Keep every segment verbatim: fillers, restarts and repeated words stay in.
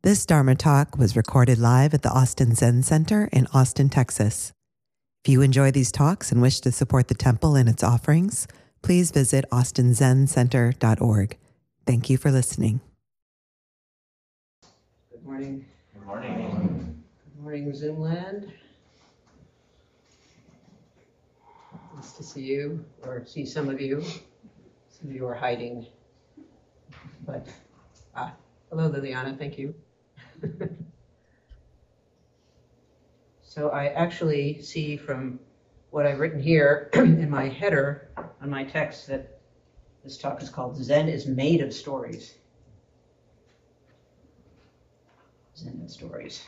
This Dharma talk was recorded live at the Austin Zen Center in Austin, Texas. If you enjoy these talks and wish to support the temple and its offerings, please visit austin zen center dot org. Thank you for listening. Good morning. Good morning. Good morning, Zoomland. Nice to see you, or see some of you. Some of you are hiding. But, ah, hello, Liliana, thank you. So I actually see from what I've written here in my header on my text that this talk is called Zen is Made of Stories. Zen and Stories.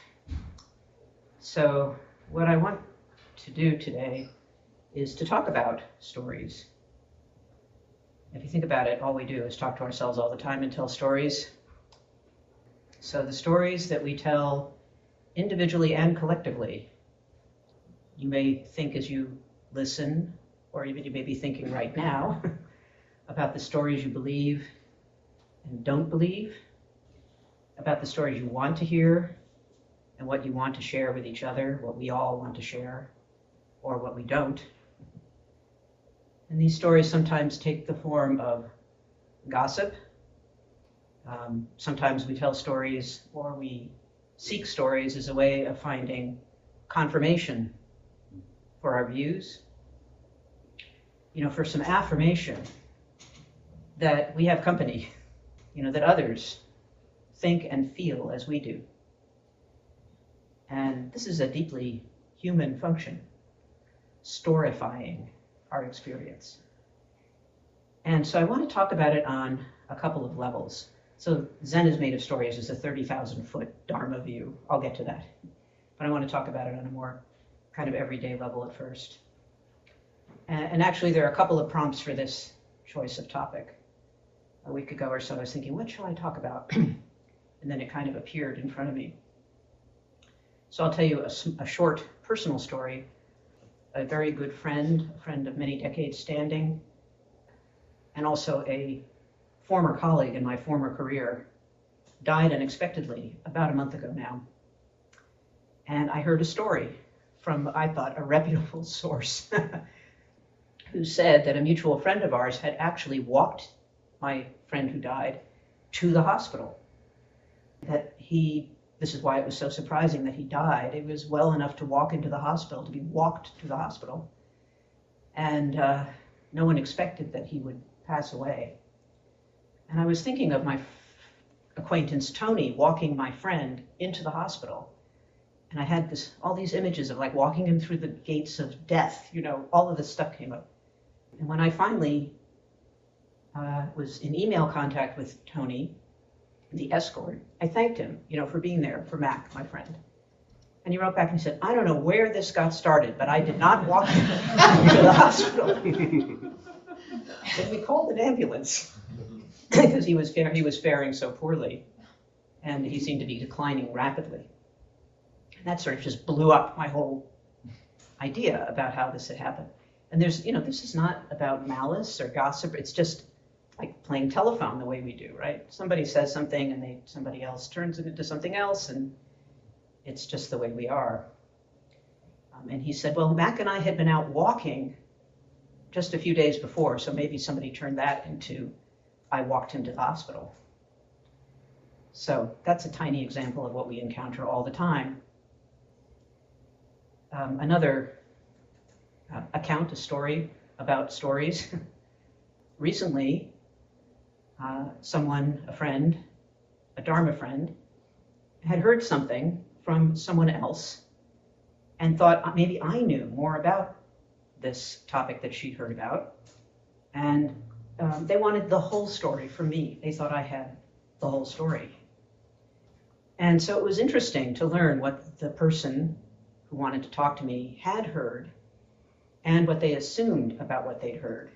So what I want to do today is to talk about stories. If you think about it, all we do is talk to ourselves all the time and tell stories. So the stories that we tell individually and collectively, you may think as you listen, or even you may be thinking right now, about the stories you believe and don't believe, about the stories you want to hear and what you want to share with each other, what we all want to share, or what we don't. And these stories sometimes take the form of gossip. Um, sometimes we tell stories or we seek stories as a way of finding confirmation for our views. You know, for some affirmation that we have company, you know, that others think and feel as we do. And this is a deeply human function, storifying our experience. And so I want to talk about it on a couple of levels. So Zen is Made of Stories is a thirty thousand foot Dharma view. I'll get to that. But I want to talk about it on a more kind of everyday level at first. And, and actually there are a couple of prompts for this choice of topic. A week ago or so I was thinking, what shall I talk about? And then it kind of appeared in front of me. So I'll tell you a, a short personal story. A very good friend, a friend of many decades standing, and also a former colleague in my former career, died unexpectedly about a month ago now. And I heard a story from, I thought, a reputable source who said that a mutual friend of ours had actually walked my friend who died to the hospital. That he, this is why it was so surprising that he died. It was well enough to walk into the hospital, to be walked to the hospital. And uh, no one expected that he would pass away. And I was thinking of my f- acquaintance, Tony, walking my friend into the hospital. And I had this, all these images of like walking him through the gates of death, you know, all of this stuff came up. And when I finally uh, was in email contact with Tony, the escort, I thanked him, you know, for being there for Mac, my friend. And he wrote back and he said, I don't know where this got started, but I did not walk him to the hospital. And we called an ambulance because he was fa- he was faring so poorly, and he seemed to be declining rapidly. And that sort of just blew up my whole idea about how this had happened. And there's, you know, this is not about malice or gossip. It's just like playing telephone the way we do, right? Somebody says something and they somebody else turns it into something else, and it's just the way we are. Um, and he said, well, Mac and I had been out walking just a few days before, so maybe somebody turned that into, I walked him to the hospital. So that's a tiny example of what we encounter all the time. Um, another uh, account, a story about stories. Recently, uh, someone, a friend, a Dharma friend, had heard something from someone else and thought maybe I knew more about this topic that she'd heard about. And um, they wanted the whole story from me. They thought I had the whole story. And so it was interesting to learn what the person who wanted to talk to me had heard and what they assumed about what they'd heard.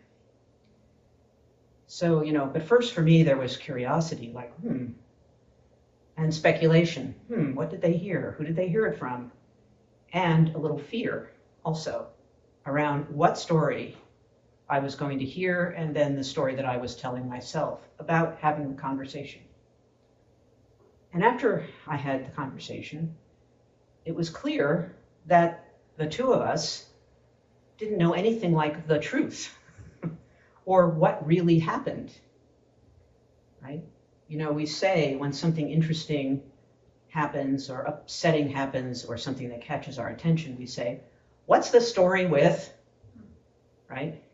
So, you know, but first for me there was curiosity, like, hmm, and speculation. Hmm, what did they hear? Who did they hear it from? And a little fear also around what story I was going to hear, and then the story that I was telling myself about having the conversation. And after I had the conversation, it was clear that the two of us didn't know anything like the truth or what really happened, right? You know, we say when something interesting happens or upsetting happens or something that catches our attention, we say, what's the story with, right?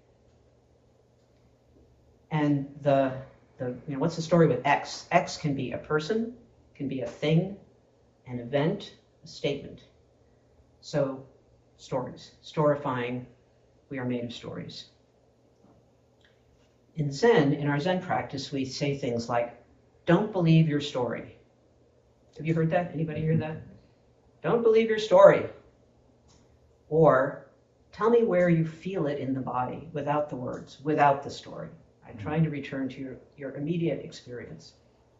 And the, the you know, what's the story with X? X can be a person, can be a thing, an event, a statement. So stories, storifying, we are made of stories. In Zen, in our Zen practice, we say things like, don't believe your story. Have you heard that? Anybody hear that? Don't believe your story. Or tell me where you feel it in the body without the words, without the story. I'm trying to return to your, your immediate experience.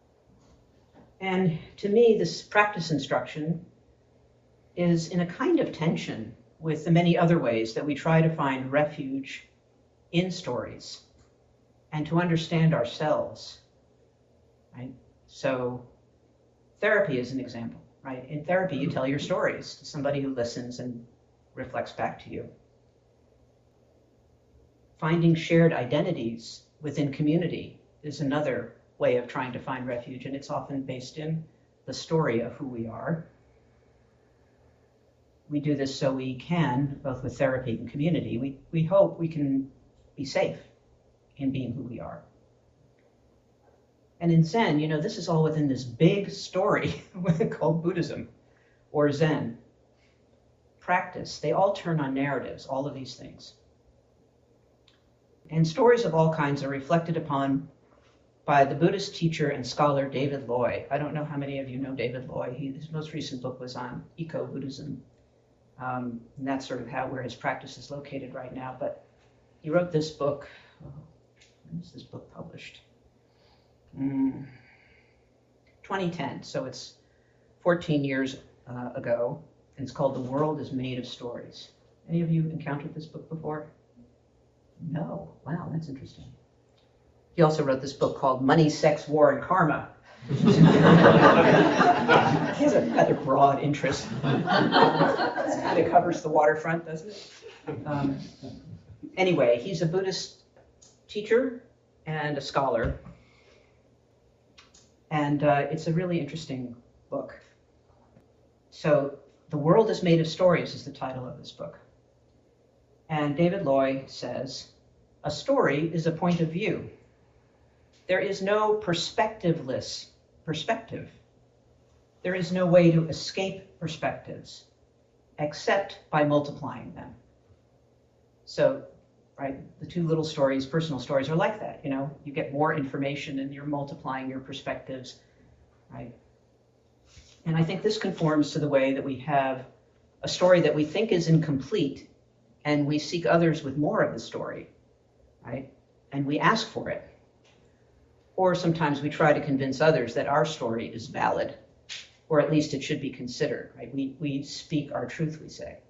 And to me, this practice instruction is in a kind of tension with the many other ways that we try to find refuge in stories and to understand ourselves, right? So therapy is an example, right? In therapy, you tell your stories to somebody who listens and reflects back to you. Finding shared identities within community is another way of trying to find refuge, and it's often based in the story of who we are. We do this so we can, both with therapy and community, we, we hope we can be safe in being who we are. And in Zen, you know, this is all within this big story called Buddhism or Zen. Practice, they all turn on narratives, all of these things. And stories of all kinds are reflected upon by the Buddhist teacher and scholar David Loy. I don't know how many of you know David Loy. He, his most recent book was on eco-Buddhism. Um, and that's sort of how where his practice is located right now. But he wrote this book. Oh, when was this book published? Mm, twenty ten, so it's fourteen years uh, ago. And it's called The World is Made of Stories. Any of you encountered this book before? No. Wow, that's interesting. He also wrote this book called Money, Sex, War, and Karma. He has a rather broad interest. It kind of covers the waterfront, doesn't it? Um, anyway, he's a Buddhist teacher and a scholar. And uh, it's a really interesting book. So, The World is Made of Stories is the title of this book. And David Loy says, a story is a point of view. There is no perspectiveless perspective. There is no way to escape perspectives except by multiplying them. So, right, the two little stories, personal stories, are like that. You know, you get more information and you're multiplying your perspectives, right? And I think this conforms to the way that we have a story that we think is incomplete, and we seek others with more of the story, right? And we ask for it. Or sometimes we try to convince others that our story is valid, or at least it should be considered, right? We, we speak our truth, we say.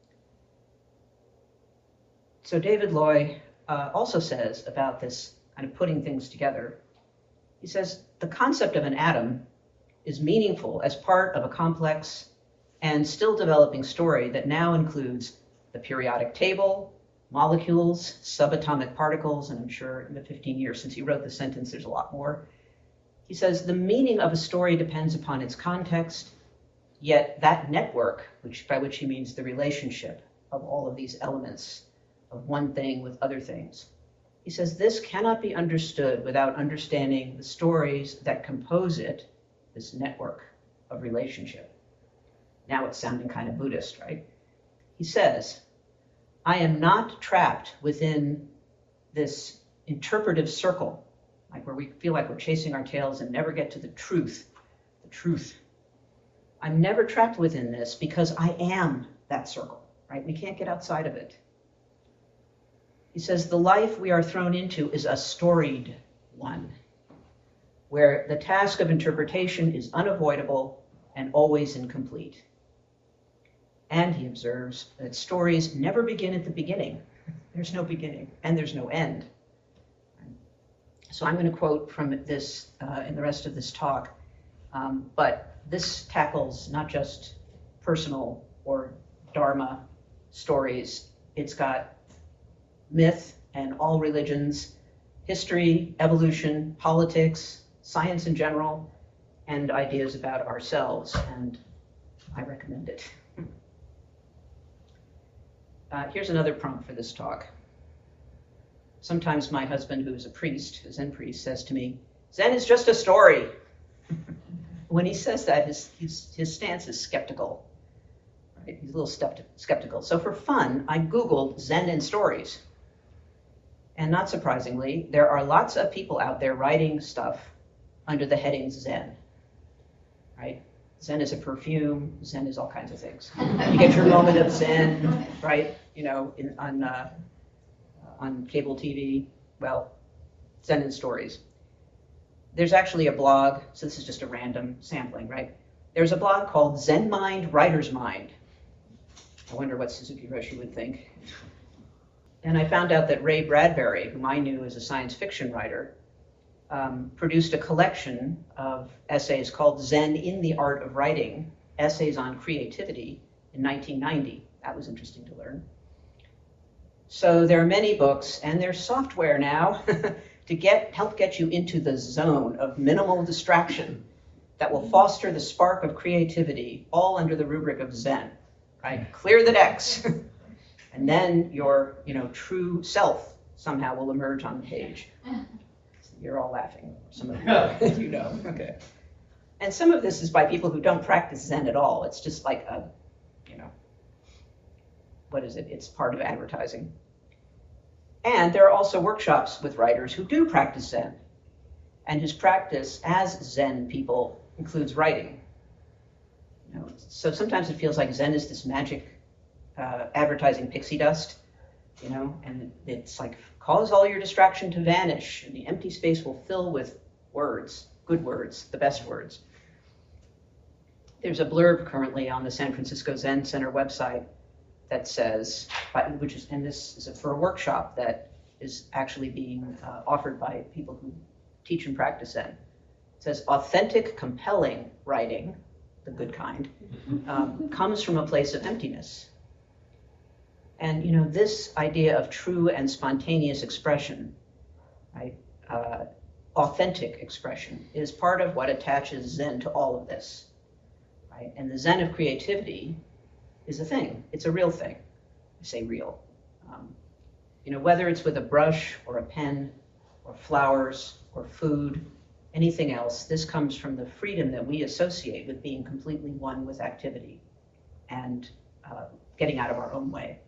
So David Loy uh, also says about this kind of putting things together, he says, the concept of an atom is meaningful as part of a complex and still developing story that now includes the periodic table, molecules, subatomic particles, and I'm sure in the fifteen years since he wrote the sentence, there's a lot more. He says, the meaning of a story depends upon its context, yet that network, which by which he means the relationship of all of these elements of one thing with other things. He says, this cannot be understood without understanding the stories that compose it, this network of relationship. Now it's sounding kind of Buddhist, right? He says, I am not trapped within this interpretive circle, like where we feel like we're chasing our tails and never get to the truth, the truth. I'm never trapped within this because I am that circle, right? We can't get outside of it. He says, the life we are thrown into is a storied one, where the task of interpretation is unavoidable and always incomplete. And he observes that stories never begin at the beginning. There's no beginning, and there's no end. So I'm going to quote from this uh, in the rest of this talk Um, but this tackles not just personal or Dharma stories. It's got myth and all religions, history, evolution, politics, science in general, and ideas about ourselves, and I recommend it. Uh, here's another prompt for this talk. Sometimes my husband, who is a priest, a Zen priest, says to me, Zen is just a story. When he says that, his, his, his stance is skeptical. Right? He's a little skepti- skeptical. So for fun, I Googled Zen and stories. And not surprisingly, there are lots of people out there writing stuff under the heading Zen. Right? Zen is a perfume. Zen is all kinds of things. You get your moment of Zen, right? You know, in, on uh, on cable T V. Well, Zen and stories. There's actually a blog. So this is just a random sampling, right? There's a blog called Zen Mind, Writer's Mind. I wonder what Suzuki Roshi would think. And I found out that Ray Bradbury, whom I knew as a science fiction writer, Um, produced a collection of essays called Zen in the Art of Writing, Essays on Creativity, in nineteen ninety. That was interesting to learn. So there are many books, and there's software now to get help get you into the zone of minimal distraction that will foster the spark of creativity, all under the rubric of Zen, right? Clear the decks, and then your, you know, true self somehow will emerge on the page. You're all laughing. Some of you, you know. Okay. And some of this is by people who don't practice Zen at all. It's just like a, you know, what is it? It's part of advertising. And there are also workshops with writers who do practice Zen, and whose practice as Zen people includes writing. You know, so sometimes it feels like Zen is this magic uh, advertising pixie dust, you know, and it's like, cause all your distraction to vanish, and the empty space will fill with words, good words, the best words. There's a blurb currently on the San Francisco Zen Center website that says, which is, and this is for a workshop that is actually being uh, offered by people who teach and practice Zen. It says, authentic, compelling writing, the good kind, um, comes from a place of emptiness. And, you know, this idea of true and spontaneous expression, right, uh, authentic expression, is part of what attaches Zen to all of this, right? And the Zen of creativity is a thing. It's a real thing. I say real. Um, you know, whether it's with a brush or a pen or flowers or food, anything else, this comes from the freedom that we associate with being completely one with activity and uh, getting out of our own way.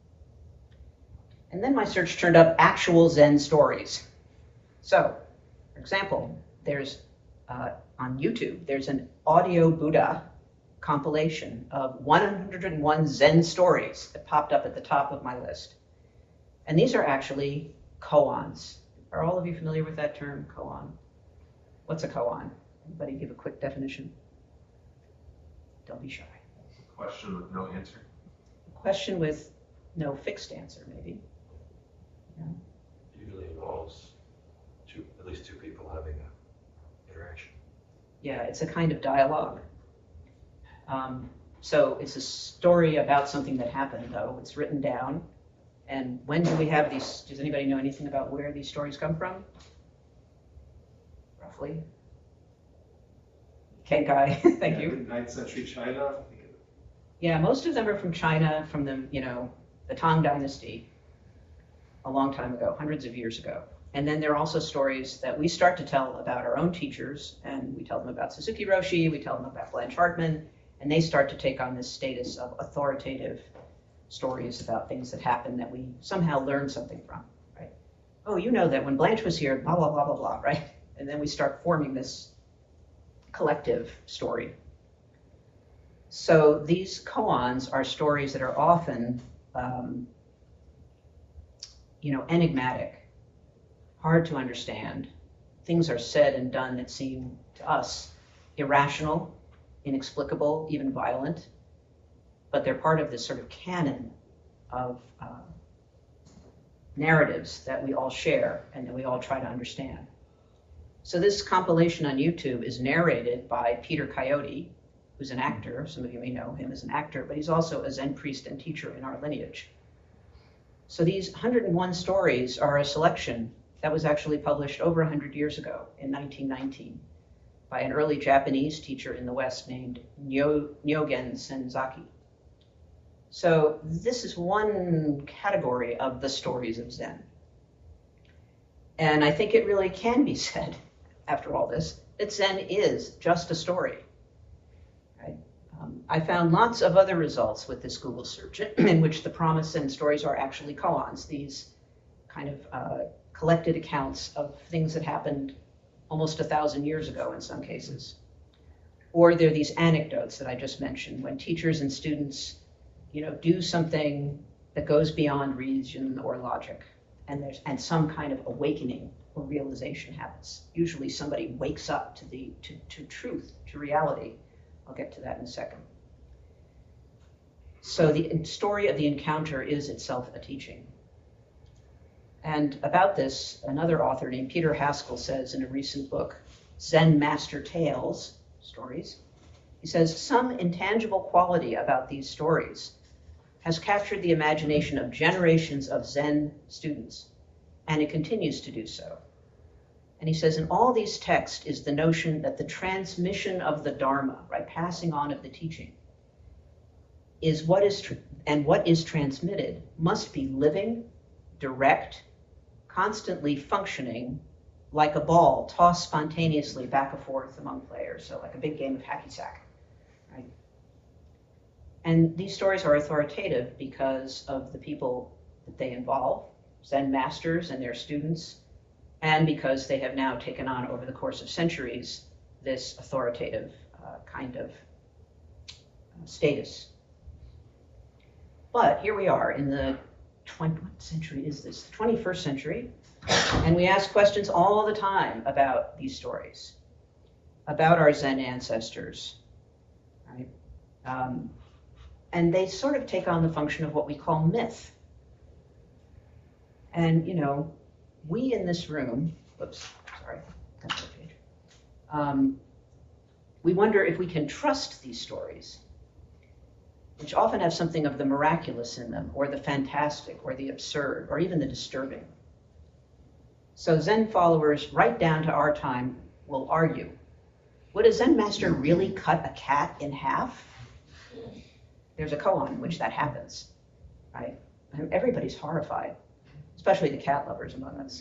And then my search turned up actual Zen stories. So, for example, there's uh, on YouTube, there's an audio Buddha compilation of one hundred one Zen stories that popped up at the top of my list. And these are actually koans. Are all of you familiar with that term, koan? What's a koan? Anybody give a quick definition? Don't be shy. A question with no answer. A question with no fixed answer, maybe. Yeah. Usually involves two, at least two people having an interaction. Yeah, it's a kind of dialogue. Um, so it's a story about something that happened, though. It's written down. And when do we have these? Does anybody know anything about where these stories come from? Roughly. Kenkai, thank yeah, you. ninth century China. Yeah, most of them are from China, from the, you know, the Tang Dynasty, a long time ago, hundreds of years ago. And then there are also stories that we start to tell about our own teachers, and we tell them about Suzuki Roshi, we tell them about Blanche Hartman, and they start to take on this status of authoritative stories about things that happen that we somehow learn something from, right? Oh, you know that when Blanche was here, blah, blah, blah, blah, blah, right? And then we start forming this collective story. So these koans are stories that are often, um, you know, enigmatic, hard to understand. Things are said and done that seem to us irrational, inexplicable, even violent, but they're part of this sort of canon of uh, narratives that we all share and that we all try to understand. So this compilation on YouTube is narrated by Peter Coyote, who's an actor. Some of you may know him as an actor, but he's also a Zen priest and teacher in our lineage. So these one hundred and one stories are a selection that was actually published over one hundred years ago in nineteen nineteen by an early Japanese teacher in the West named Nyo, Nyogen Senzaki. So this is one category of the stories of Zen. And I think it really can be said, after all this, that Zen is just a story. Right? Um, I found lots of other results with this Google search in which the promise and stories are actually koans, these kind of uh, collected accounts of things that happened almost a thousand years ago in some cases. Or there are these anecdotes that I just mentioned, when teachers and students, you know, do something that goes beyond reason or logic, and there's and some kind of awakening or realization happens. Usually somebody wakes up to the to, to truth, to reality. I'll get to that in a second. So the story of the encounter is itself a teaching. And about this, another author named Peter Haskell says in a recent book, Zen Master Tales, Stories, he says, some intangible quality about these stories has captured the imagination of generations of Zen students, and it continues to do so. And he says, in all these texts is the notion that the transmission of the Dharma, right, passing on of the teaching, is what is, tr- and what is transmitted must be living, direct, constantly functioning, like a ball tossed spontaneously back and forth among players, so like a big game of hacky sack, right? And these stories are authoritative because of the people that they involve, Zen masters and their students, and because they have now taken on, over the course of centuries, this authoritative uh, kind of uh, status. But here we are in the twentieth, what century is this? The twenty-first century, and we ask questions all the time about these stories, about our Zen ancestors, right? Um, and they sort of take on the function of what we call myth. And, you know, we in this room, whoops, sorry, that's the page. Um, we wonder if we can trust these stories, which often have something of the miraculous in them, or the fantastic, or the absurd, or even the disturbing. So Zen followers, right down to our time, will argue, would a Zen master really cut a cat in half? There's a koan in which that happens, right? And everybody's horrified, especially the cat lovers among us.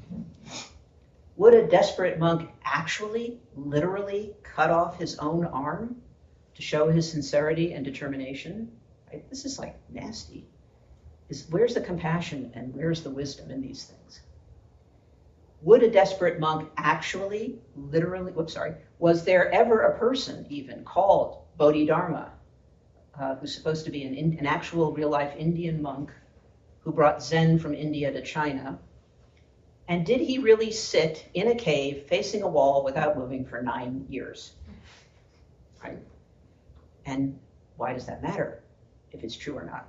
Would a desperate monk actually, literally cut off his own arm to show his sincerity and determination? Right? This is like nasty. Is, where's the compassion and where's the wisdom in these things? Would a desperate monk actually, literally, whoops, sorry, was there ever a person even called Bodhidharma, uh, who's supposed to be an, an actual real-life Indian monk who brought Zen from India to China? And did he really sit in a cave facing a wall without moving for nine years? Right? And why does that matter, if it's true or not?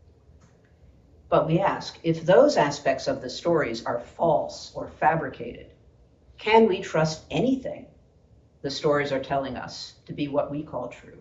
But we ask, if those aspects of the stories are false or fabricated, can we trust anything the stories are telling us to be what we call true?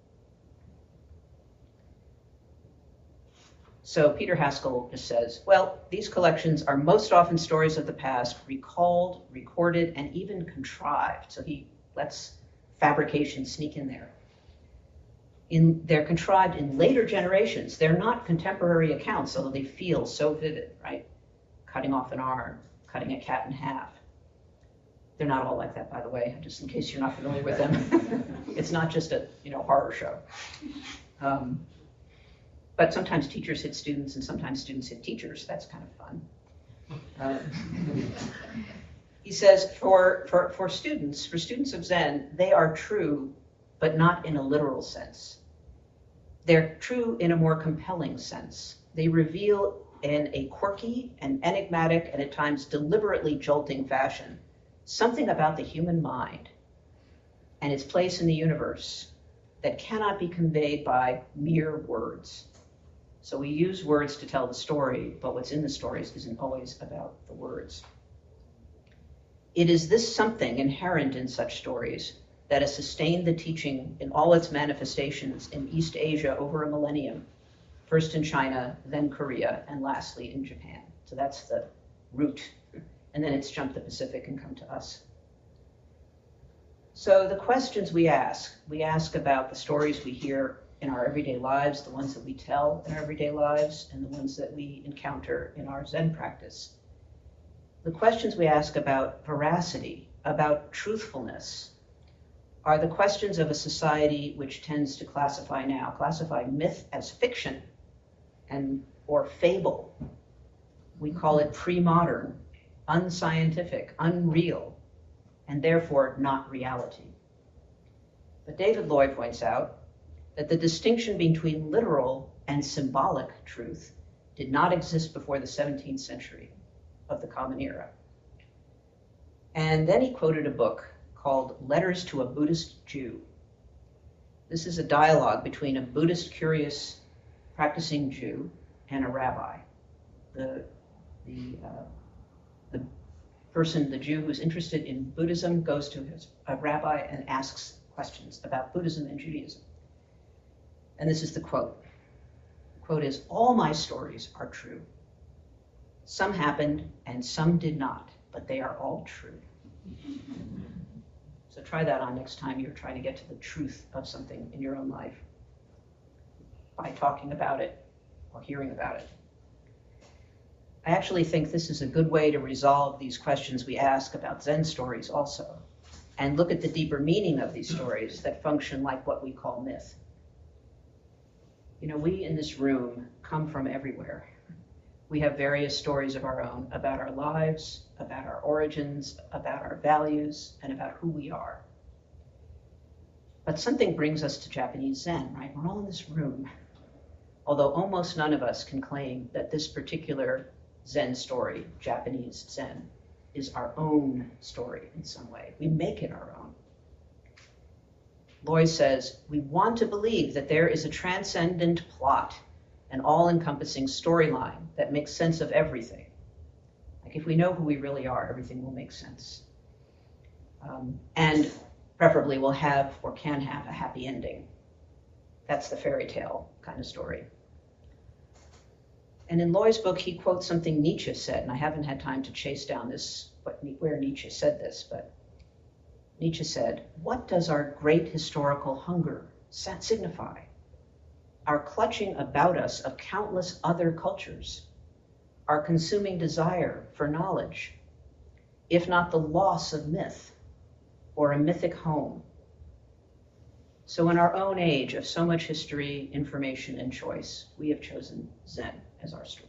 So Peter Haskell just says, well, these collections are most often stories of the past, recalled, recorded, and even contrived. So he lets fabrication sneak in there. In, they're contrived in later generations. They're not contemporary accounts, although they feel so vivid, right? Cutting off an arm, cutting a cat in half. They're not all like that, by the way, just in case you're not familiar with them. It's not just a, you know, horror show. Um, but sometimes teachers hit students and sometimes students hit teachers. That's kind of fun. Uh, he says, for, for, for students, for students of Zen, they are true, but not in a literal sense. They're true in a more compelling sense. They reveal in a quirky and enigmatic and at times deliberately jolting fashion something about the human mind and its place in the universe that cannot be conveyed by mere words. So we use words to tell the story, but what's in the stories isn't always about the words. It is this something inherent in such stories that has sustained the teaching in all its manifestations in East Asia over a millennium, first in China, then Korea, and lastly in Japan. So that's the root. And then it's jumped the Pacific and come to us. So the questions we ask, we ask about the stories we hear in our everyday lives, the ones that we tell in our everyday lives, and the ones that we encounter in our Zen practice. The questions we ask about veracity, about truthfulness, are the questions of a society which tends to classify now, classify myth as fiction and or fable. We call it pre-modern, unscientific, unreal, and therefore not reality. But David Loy points out that the distinction between literal and symbolic truth did not exist before the seventeenth century of the Common Era. And then he quoted a book called Letters to a Buddhist Jew. This is a dialogue between a Buddhist curious practicing Jew and a rabbi. The, the, uh, the person, the Jew who's interested in Buddhism, goes to his, a rabbi and asks questions about Buddhism and Judaism. And this is the quote. The quote is, "All my stories are true. Some happened and some did not, but they are all true." So try that on next time you're trying to get to the truth of something in your own life by talking about it or hearing about it. I actually think this is a good way to resolve these questions we ask about Zen stories also, and look at the deeper meaning of these stories that function like what we call myth. You know, we in this room come from everywhere. We have various stories of our own about our lives, about our origins, about our values, and about who we are. But something brings us to Japanese Zen, right? We're all in this room. Although almost none of us can claim that this particular Zen story, Japanese Zen, is our own story in some way. We make it our own. Loy says, we want to believe that there is a transcendent plot, an all-encompassing storyline that makes sense of everything. Like if we know who we really are, everything will make sense. Um, and preferably will have or can have a happy ending. That's the fairy tale kind of story. And in Loy's book, he quotes something Nietzsche said, and I haven't had time to chase down this, what, where Nietzsche said this, but Nietzsche said, "What does our great historical hunger signify? Our clutching about us of countless other cultures, our consuming desire for knowledge, if not the loss of myth or a mythic home. So in our own age of so much history, information, and choice, we have chosen Zen as our story."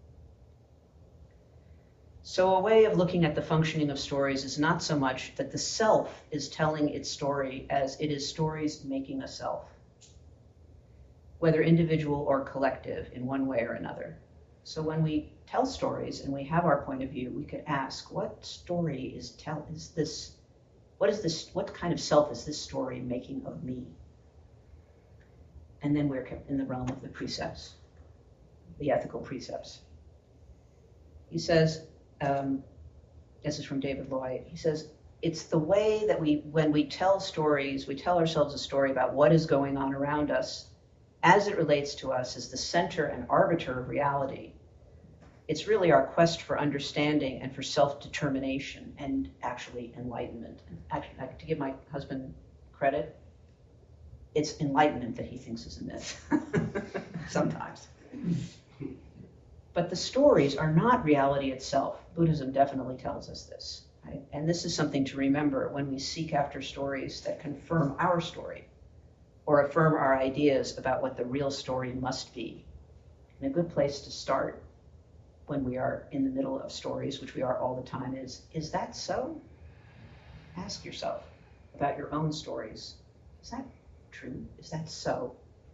So a way of looking at the functioning of stories is not so much that the self is telling its story as it is stories making a self, whether individual or collective in one way or another. So when we tell stories and we have our point of view, we could ask, what story is tell is this, what is this, what kind of self is this story making of me? And then we're in the realm of the precepts, the ethical precepts. He says, um, this is from David Loy, he says, it's the way that we, when we tell stories, we tell ourselves a story about what is going on around us as it relates to us as the center and arbiter of reality. It's really our quest for understanding and for self-determination and actually enlightenment. And actually, to give my husband credit, it's enlightenment that he thinks is a myth, sometimes. But the stories are not reality itself. Buddhism definitely tells us this, right? And this is something to remember when we seek after stories that confirm our story or affirm our ideas about what the real story must be. And a good place to start when we are in the middle of stories, which we are all the time, is, is that so? Ask yourself about your own stories. Is that true? Is that so?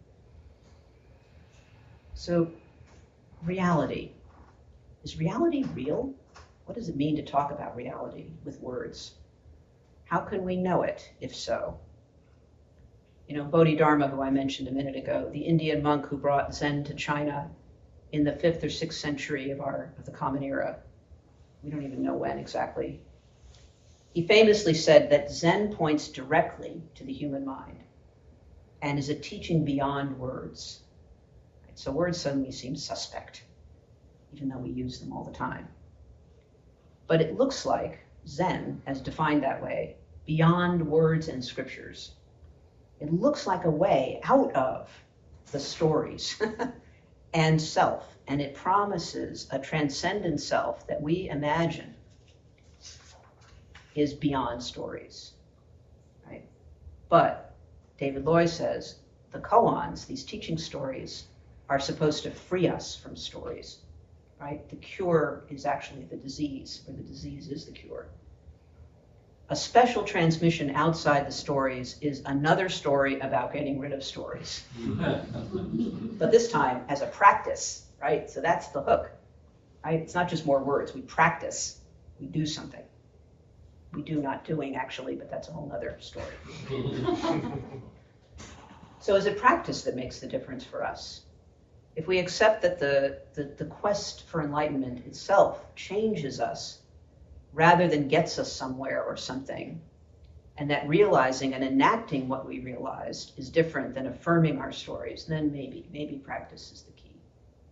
So, reality. Is reality real? What does it mean to talk about reality with words? How can we know it, if so? You know, Bodhidharma, who I mentioned a minute ago, the Indian monk who brought Zen to China in the fifth or sixth century of our of the Common Era. We don't even know when exactly. He famously said that Zen points directly to the human mind and is a teaching beyond words. So words suddenly seem suspect, even though we use them all the time. But it looks like Zen, as defined that way, beyond words and scriptures. It looks like a way out of the stories and self, and it promises a transcendent self that we imagine is beyond stories, right? But David Loy says the koans, these teaching stories, are supposed to free us from stories, right? The cure is actually the disease, or the disease is the cure. A special transmission outside the stories is another story about getting rid of stories. But this time as a practice, right? So that's the hook, right? It's not just more words. We practice. We do something. We do not doing, actually, but that's a whole other story. So is it practice that makes the difference for us? If we accept that the, the, the quest for enlightenment itself changes us rather than gets us somewhere or something, and that realizing and enacting what we realized is different than affirming our stories, then maybe, maybe practice is the key.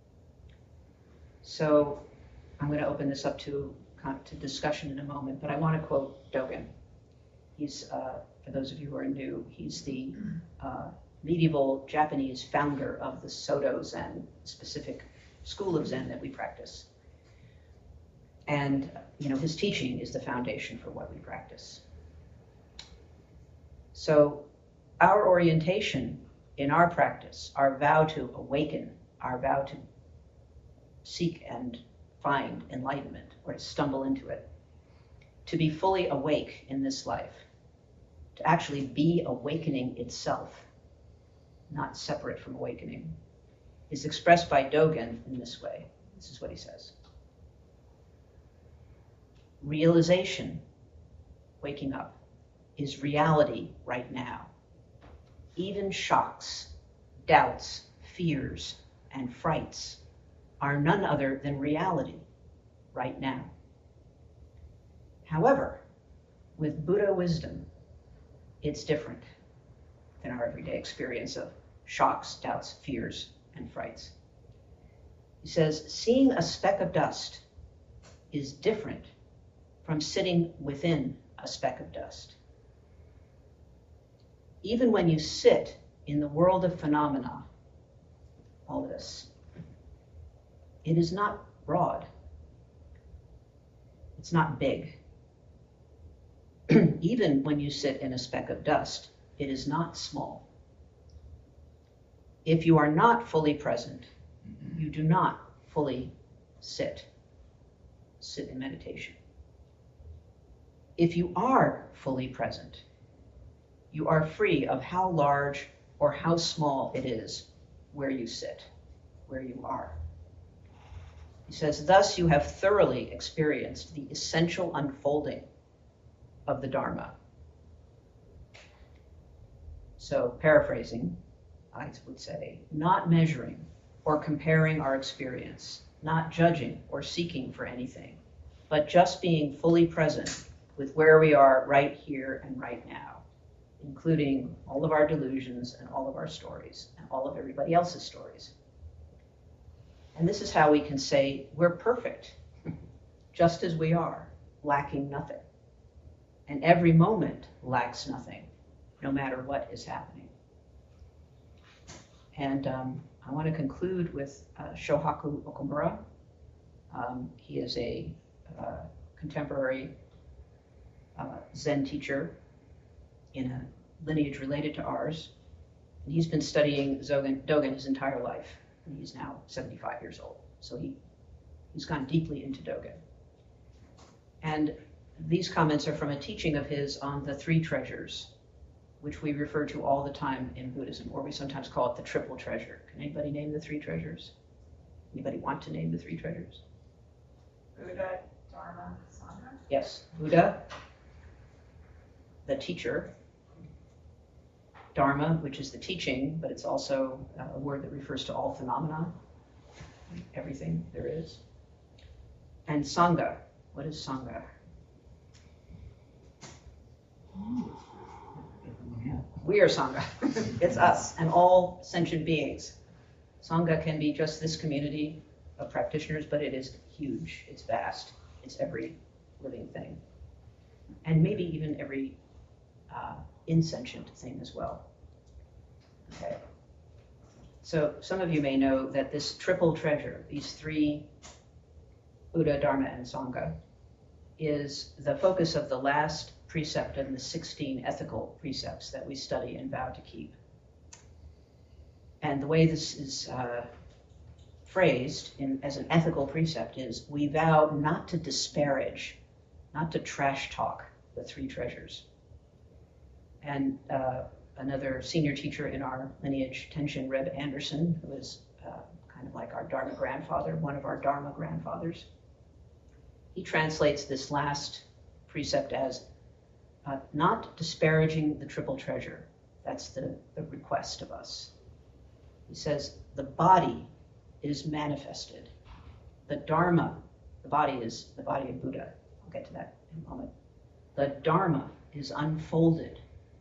So I'm going to open this up to, to discussion in a moment, but I want to quote Dogen. He's, uh, for those of you who are new, he's the uh, medieval Japanese founder of the Soto Zen, specific school of Zen that we practice. And you know, his teaching is the foundation for what we practice. So our orientation in our practice, our vow to awaken, our vow to seek and find enlightenment, or to stumble into it, to be fully awake in this life, to actually be awakening itself, not separate from awakening, is expressed by Dogen in this way. This is what he says. Realization, waking up, is reality right now. Even shocks, doubts, fears, and frights are none other than reality right now. However, with Buddha wisdom, it's different than our everyday experience of shocks, doubts, fears, and frights. He says, seeing a speck of dust is different from sitting within a speck of dust. Even when you sit in the world of phenomena, all this, it is not broad. It's not big. Even when you sit in a speck of dust, it is not small. If you are not fully present, you do not fully sit, sit in meditation. If you are fully present, you are free of how large or how small it is where you sit, where you are. He says, thus you have thoroughly experienced the essential unfolding of the Dharma. So, paraphrasing, I would say, not measuring or comparing our experience, not judging or seeking for anything, but just being fully present with where we are right here and right now, including all of our delusions and all of our stories and all of everybody else's stories. And this is how we can say we're perfect, just as we are, lacking nothing. And every moment lacks nothing, no matter what is happening. And um, I want to conclude with uh, Shohaku Okumura. Um, he is a uh, contemporary uh, Zen teacher in a lineage related to ours. And he's been studying Dogen, Dogen his entire life, and he's now seventy-five years old. So he, he's gone deeply into Dogen. And these comments are from a teaching of his on the three treasures, which we refer to all the time in Buddhism, or we sometimes call it the triple treasure. Can anybody name the three treasures? Anybody want to name the three treasures? Buddha, Dharma, Sangha. Yes, Buddha, the teacher. Dharma, which is the teaching, but it's also a word that refers to all phenomena, everything there is. And Sangha, what is Sangha? We are Sangha. It's us and all sentient beings. Sangha can be just this community of practitioners, but it is huge, it's vast, it's every living thing. And maybe even every uh, insentient thing as well. Okay. So some of you may know that this triple treasure, these three, Buddha, Dharma, and Sangha, is the focus of the last precept in the sixteen ethical precepts that we study and vow to keep. And the way this is uh, phrased in, as an ethical precept is, we vow not to disparage, not to trash talk the three treasures. And uh, another senior teacher in our lineage, Tenshin Reb Anderson, who is uh, kind of like our Dharma grandfather, one of our Dharma grandfathers, he translates this last precept as uh, not disparaging the triple treasure. That's the, the request of us. He says, the body is manifested. The Dharma, the body is the body of Buddha. I'll get to that in a moment. The Dharma is unfolded.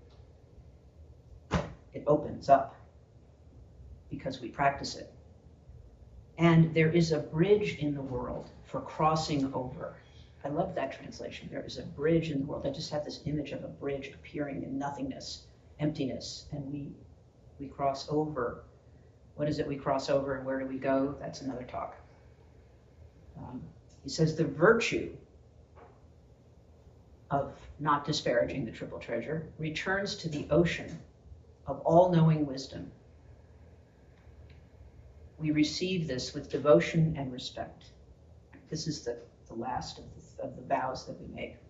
It opens up because we practice it. And there is a bridge in the world for crossing over. I love that translation. There is a bridge in the world. I just have this image of a bridge appearing in nothingness, emptiness, and we we cross over. What is it we cross over and where do we go? That's another talk. Um, he says the virtue of not disparaging the triple treasure returns to the ocean of all-knowing wisdom. We receive this with devotion and respect. This is the, the last of the, of the vows that we make.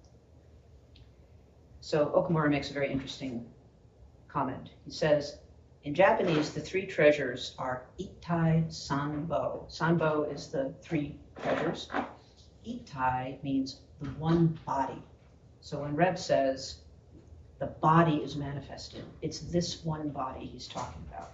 So Okumura makes a very interesting comment. He says, in Japanese, the three treasures are Ittai Sanbo. Sanbo is the three treasures. Ittai means the one body. So when Reb says the body is manifested, it's this one body he's talking about.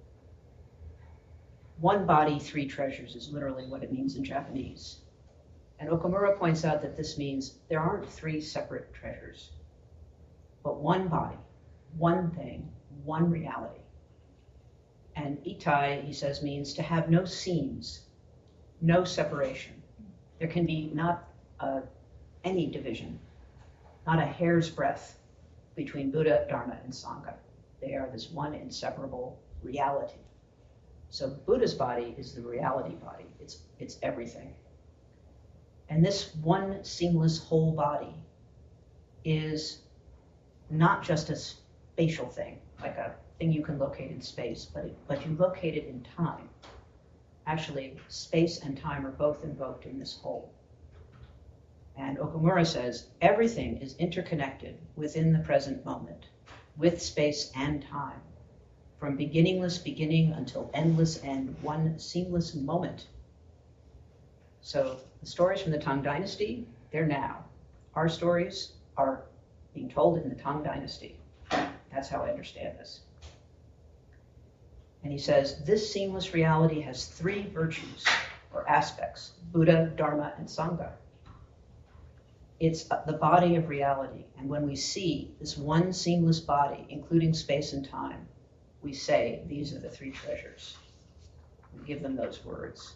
One body, three treasures is literally what it means in Japanese. And Okumura points out that this means there aren't three separate treasures, but one body, one thing, one reality. And Ittai, he says, means to have no seams, no separation. There can be not uh, any division, not a hair's breadth between Buddha, Dharma, and Sangha. They are this one inseparable reality. So Buddha's body is the reality body. It's, it's everything. And this one seamless whole body is not just a spatial thing, like a thing you can locate in space, but, it, but you locate it in time. Actually, space and time are both invoked in this whole. And Okumura says, everything is interconnected within the present moment, with space and time, from beginningless beginning until endless end, one seamless moment. So the stories from the Tang Dynasty, they're now. Our stories are being told in the Tang Dynasty. That's how I understand this. And he says, this seamless reality has three virtues or aspects, Buddha, Dharma, and Sangha. It's the body of reality. And when we see this one seamless body, including space and time, we say, these are the three treasures. We give them those words.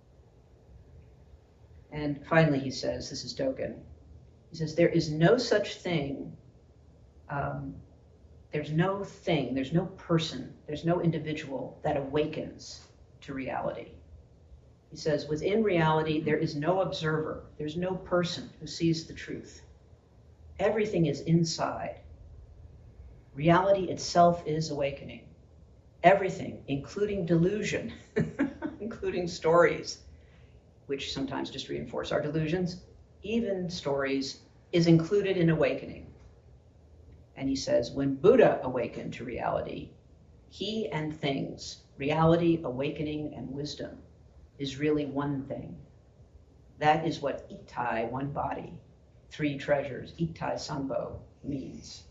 And finally, he says, this is Dogen, he says, there is no such thing, um, there's no thing, there's no person, there's no individual that awakens to reality. He says, within reality, there is no observer, there's no person who sees the truth. Everything is inside. Reality itself is awakening. Everything, including delusion, including stories, which sometimes just reinforce our delusions, even stories, is included in awakening. And he says, when Buddha awakened to reality, he and things, reality, awakening, and wisdom, is really one thing. That is what Ittai, one body, three treasures, Ittai Sanbo, means.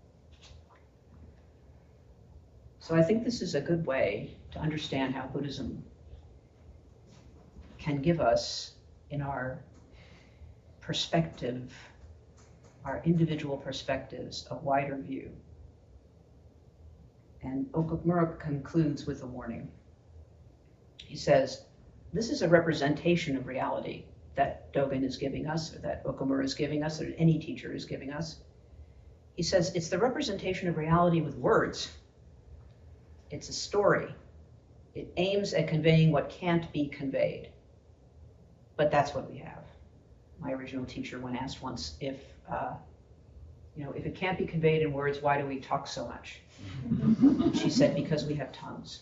So I think this is a good way to understand how Buddhism can give us, in our perspective our individual perspectives, a wider view. And Okumura concludes with a warning. He says, this is a representation of reality that Dogen is giving us, or that Okumura is giving us, or any teacher is giving us. He says, it's the representation of reality with words. It's a story. It aims at conveying what can't be conveyed. But that's what we have. My original teacher, when asked once if, uh, you know, if it can't be conveyed in words, why do we talk so much? She said, because we have tongues.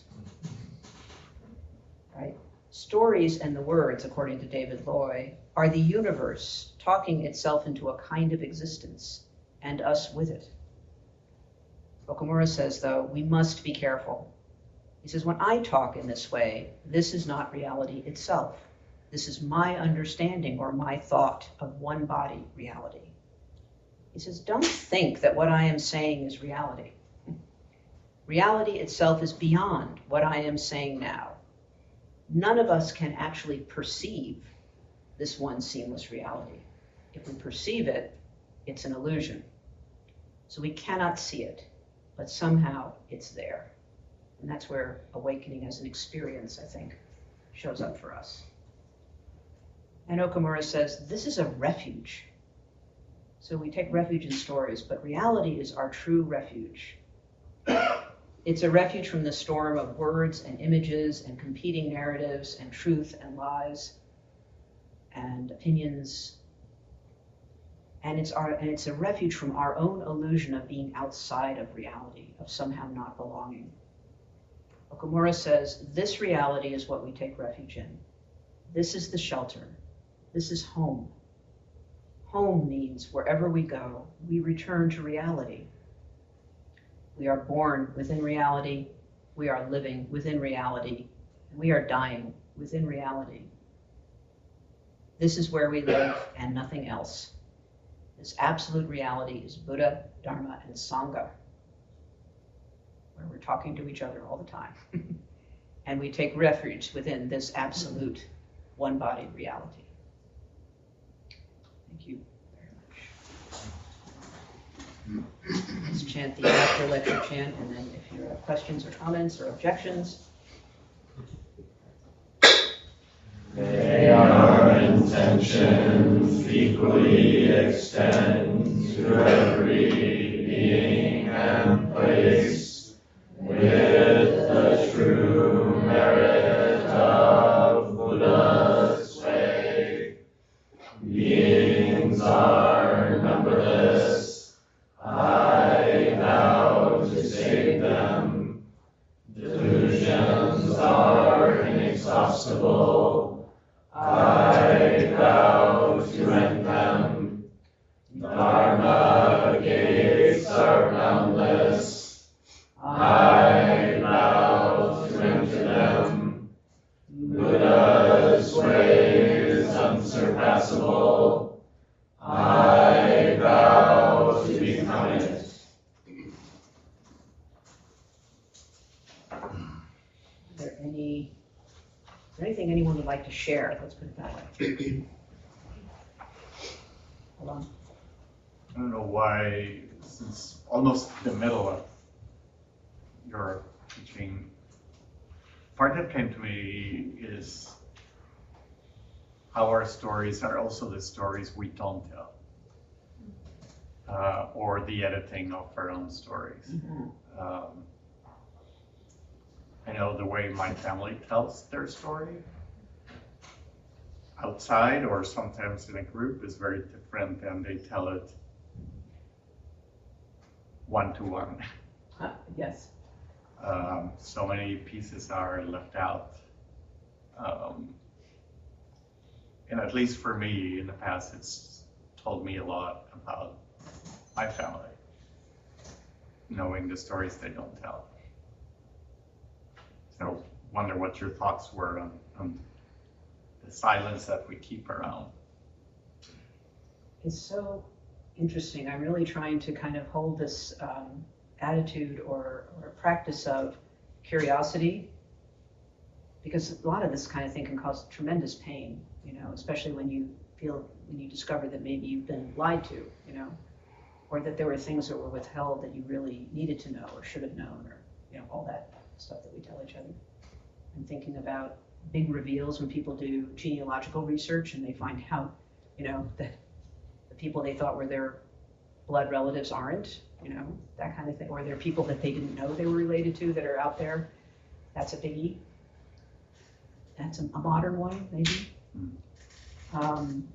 Right? Stories and the words, according to David Loy, are the universe talking itself into a kind of existence, and us with it. Okumura says, though, we must be careful. He says, when I talk in this way, this is not reality itself. This is my understanding or my thought of one body reality. He says, don't think that what I am saying is reality. Reality itself is beyond what I am saying now. None of us can actually perceive this one seamless reality. If we perceive it, it's an illusion. So we cannot see it, but somehow it's there. And that's where awakening as an experience, I think, shows up for us. And Okumura says, this is a refuge. So we take refuge in stories, but reality is our true refuge. It's a refuge from the storm of words and images and competing narratives and truth and lies and opinions. And it's, our, and it's a refuge from our own illusion of being outside of reality, of somehow not belonging. Okumura says, this reality is what we take refuge in. This is the shelter. This is home. Home means wherever we go, we return to reality. We are born within reality. We are living within reality. And we are dying within reality. This is where we live and nothing else. This absolute reality is Buddha, Dharma, and Sangha, where we're talking to each other all the time. And we take refuge within this absolute one-bodied reality. Thank you very much. Let's chant the after lecture chant, and then if you have questions or comments or objections. May our intentions equally extend to every being and place with the true merit of Buddha's way. Beings are numberless. I vow to save them. Delusions are inexhaustible. I vow to end them. Dharma gates are boundless. I vow to enter them. Buddha's way is unsurpassable. I vow to become it. Are there any, is there anything anyone would like to share? Let's put it that way. Hold on. I don't know why, since almost the middle of your teaching, part that came to me is how our stories are also the stories we don't tell, uh, or the editing of our own stories. Mm-hmm. Um, I know the way my family tells their story outside or sometimes in a group is very different than they tell it one-to-one. Uh, yes. Um, so many pieces are left out. Um, and at least for me, in the past, it's told me a lot about my family, knowing the stories they don't tell. So wonder what your thoughts were on, on the silence that we keep around. It's so interesting. I'm really trying to kind of hold this um, attitude or, or practice of curiosity, because a lot of this kind of thing can cause tremendous pain, you know, especially when you feel, when you discover that maybe you've been lied to, you know. or that there were things that were withheld that you really needed to know or should have known, or you know, all that stuff that we tell each other. I'm thinking about big reveals when people do genealogical research and they find out, you know, that the people they thought were their blood relatives aren't, you know, that kind of thing. Or there are people that they didn't know they were related to that are out there. That's a biggie. That's a, a modern one, maybe. Um,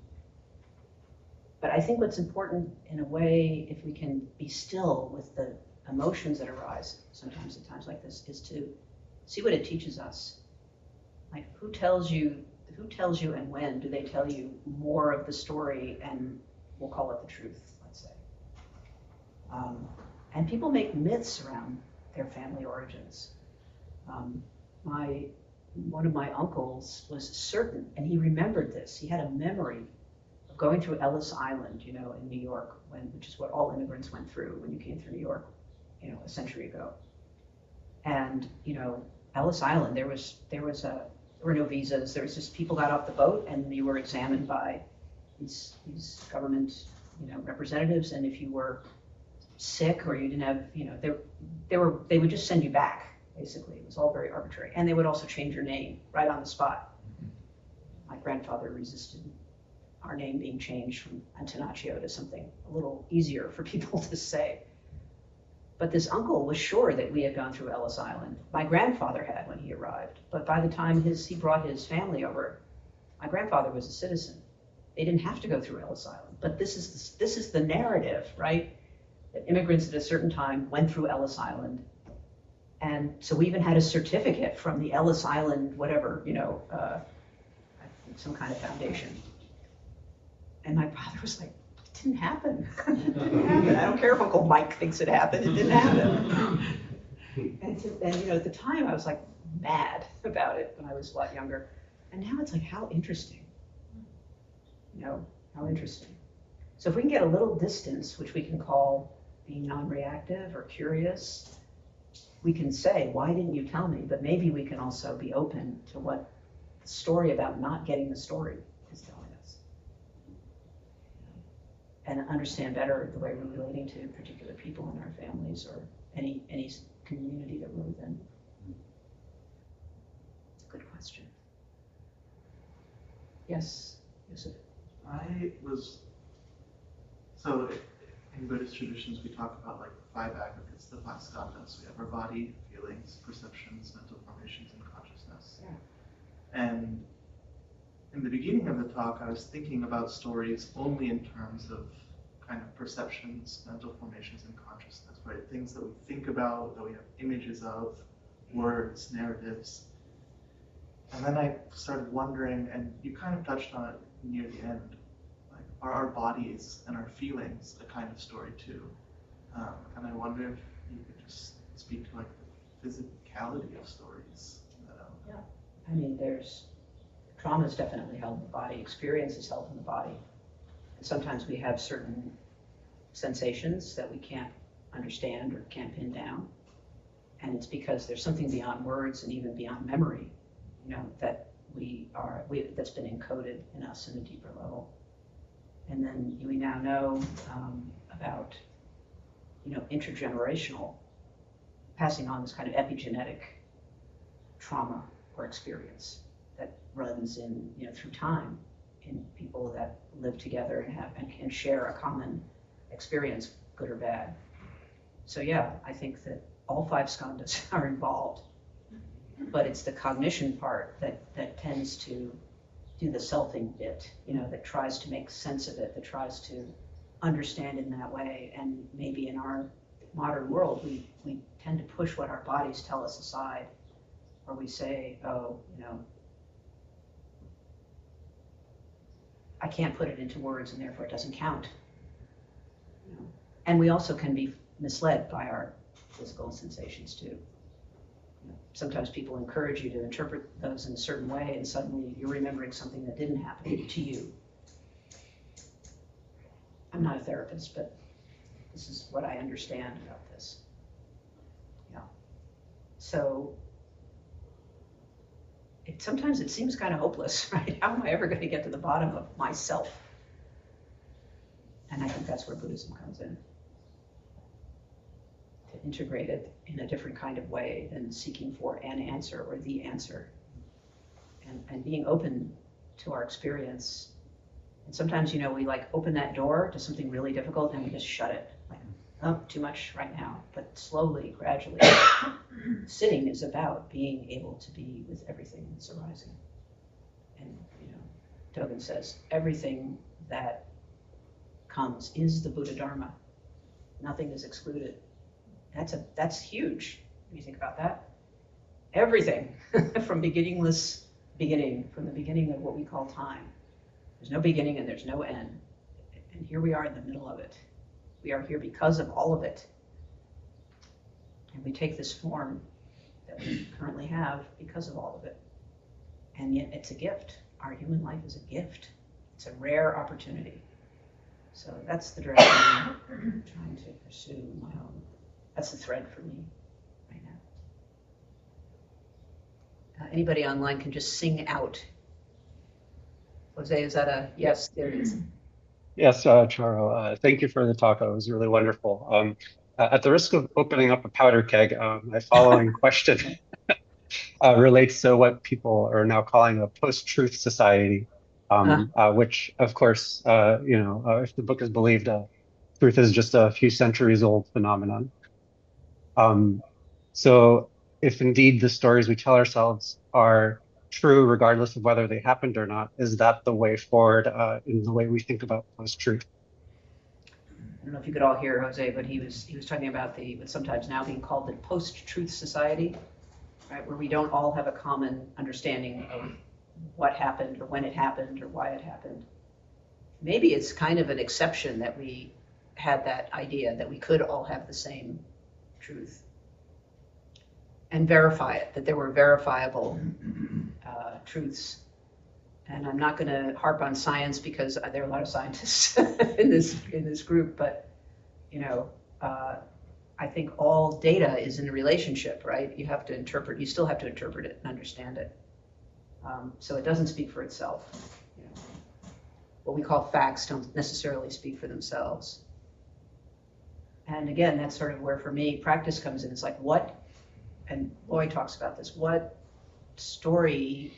but I think what's important in a way, if we can be still with the emotions that arise sometimes at times like this, is to see what it teaches us. Like, who tells you, who tells you and when do they tell you more of the story, and we'll call it the truth, let's say. Um, and people make myths around their family origins. Um, my, one of my uncles was certain, and he remembered this, he had a memory of going through Ellis Island, you know, in New York, when, which is what all immigrants went through when you came through New York, you know, a century ago. And, you know, Ellis Island, there was, there was a, there were no visas. There was just people got off the boat and you were examined by these, these government, you know, representatives. And if you were sick or you didn't have, you know, they, they were, they would just send you back, basically. It was all very arbitrary. And they would also change your name right on the spot. My grandfather resisted our name being changed from Antonaccio to something a little easier for people to say. But this uncle was sure that we had gone through Ellis Island. My grandfather had when he arrived. But by the time his, he brought his family over, my grandfather was a citizen. They didn't have to go through Ellis Island. But this is the, this is the narrative, right? That immigrants at a certain time went through Ellis Island. And so we even had a certificate from the Ellis Island, whatever, you know, uh, I think some kind of foundation. And my father was like, it didn't happen. It didn't happen. I don't care if Uncle Mike thinks it happened. It didn't happen. and, to, and you know, at the time I was like mad about it when I was a lot younger. And now it's like, how interesting. You know, how interesting. So if we can get a little distance, which we can call being non-reactive or curious, we can say, why didn't you tell me? But maybe we can also be open to what the story about not getting the story is telling us. And understand better the way we're relating to particular people in our families or any any community that we're within. Good question. Yes, Yusuf. I was, so in Buddhist traditions we talk about like the five aggregates, the five skandhas. We have our body, feelings, perceptions, mental formations, and consciousness. Yeah. And in the beginning of the talk, I was thinking about stories only in terms of kind of perceptions, mental formations, and consciousness, right? Things that we think about, that we have images of, words, narratives. And then I started wondering, and you kind of touched on it near the end, like, are our bodies and our feelings a kind of story too? Um, and I wonder if you could just speak to like the physicality of stories. Um, Yeah. I mean, there's, trauma is definitely held in the body, experience is held in the body. And sometimes we have certain sensations that we can't understand or can't pin down. And it's because there's something beyond words and even beyond memory, you know, that we are, we, that's been encoded in us in a deeper level. And then we now know um, about, you know, intergenerational, passing on this kind of epigenetic trauma or experience that runs in, you know, through time in people that live together and have and can share a common experience, good or bad. So yeah, I think that all five skandhas are involved, but it's the cognition part that, that tends to do the selfing bit, you know, that tries to make sense of it, that tries to understand in that way. And maybe in our modern world, we, we tend to push what our bodies tell us aside, or we say, oh, you know, I can't put it into words and therefore it doesn't count. You know? And we also can be misled by our physical sensations too. You know, sometimes people encourage you to interpret those in a certain way and suddenly you're remembering something that didn't happen to you. I'm not a therapist, but this is what I understand about this. Yeah. So it, sometimes it seems kind of hopeless, right? How am I ever going to get to the bottom of myself? And I think that's where Buddhism comes in. to integrate it in a different kind of way than seeking for an answer or the answer. And, and being open to our experience. And sometimes, you know, we like open that door to something really difficult and we just shut it. Like, oh, too much right now. But slowly, gradually, sitting is about being able to be with everything that's arising. And, you know, Dogen says, everything that comes is the Buddha Dharma. Nothing is excluded. That's a that's huge when you think about that. Everything from beginningless beginning, from the beginning of what we call time. There's no beginning and there's no end. And here we are in the middle of it. We are here because of all of it. And we take this form that we currently have because of all of it. And yet it's a gift. Our human life is a gift. It's a rare opportunity. So that's the direction I'm trying to pursue my own. That's the thread for me right now. Uh, anybody online can just sing out. Jose, is that a yes? There it is. Yes, uh, Charo, uh, thank you for the talk. It was really wonderful. Um, uh, at the risk of opening up a powder keg, uh, my following question uh, relates to what people are now calling a post-truth society. Um, uh, which, of course, uh, you know, uh, if the book is believed, uh, truth is just a few centuries old phenomenon. Um, so if indeed the stories we tell ourselves are true, regardless of whether they happened or not, is that the way forward uh, in the way we think about post-truth? I don't know if you could all hear Jose, but he was he was talking about the what's sometimes now being called the post-truth society, right, where we don't all have a common understanding of what happened or when it happened or why it happened. Maybe it's kind of an exception that we had that idea that we could all have the same truth and verify it, that there were verifiable uh, truths. And I'm not going to harp on science because there are a lot of scientists in this in this group, but you know, uh, I think all data is in a relationship, right? You have to interpret, you still have to interpret it and understand it. Um, so it doesn't speak for itself. You know, what we call facts don't necessarily speak for themselves. And again, that's sort of where, for me, practice comes in. It's like, what, and Lloyd talks about this, what story